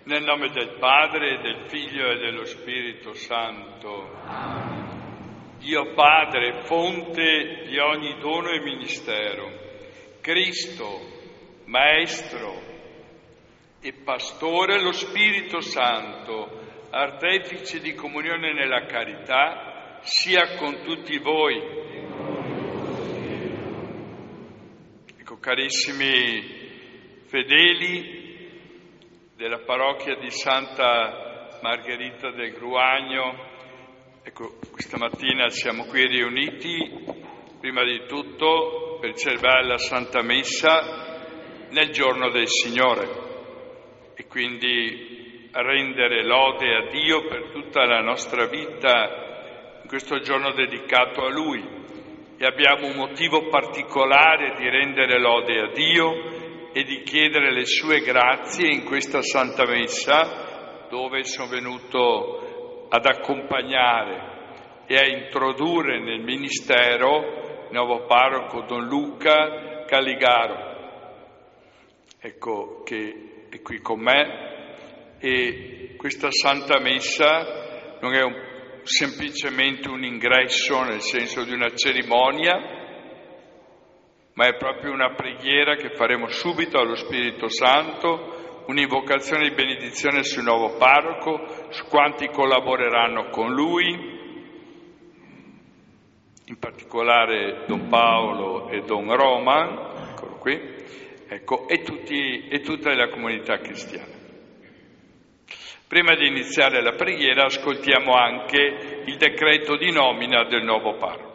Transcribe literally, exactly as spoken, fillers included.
Nel nome del Padre, del Figlio e dello Spirito Santo. Dio Padre, fonte di ogni dono e ministero, Cristo, Maestro e Pastore, lo Spirito Santo, artefice di comunione nella carità, sia con tutti voi. Ecco, carissimi fedeli della parrocchia di Santa Margherita del Gruagno, ecco, questa mattina siamo qui riuniti, prima di tutto, per celebrare la Santa Messa nel giorno del Signore e quindi rendere lode a Dio per tutta la nostra vita in questo giorno dedicato a Lui. E abbiamo un motivo particolare di rendere lode a Dio e di chiedere le sue grazie in questa Santa Messa, dove sono venuto ad accompagnare e a introdurre nel ministero il nuovo parroco Don Luca Caligaro, ecco, che è qui con me. E questa Santa Messa non è un, semplicemente un ingresso nel senso di una cerimonia, ma è proprio una preghiera che faremo subito allo Spirito Santo, un'invocazione di benedizione sul nuovo parroco, su quanti collaboreranno con lui, in particolare Don Paolo e Don Roman, eccolo qui, ecco, e, tutti, e tutta la comunità cristiana. Prima di iniziare la preghiera ascoltiamo anche il decreto di nomina del nuovo parroco.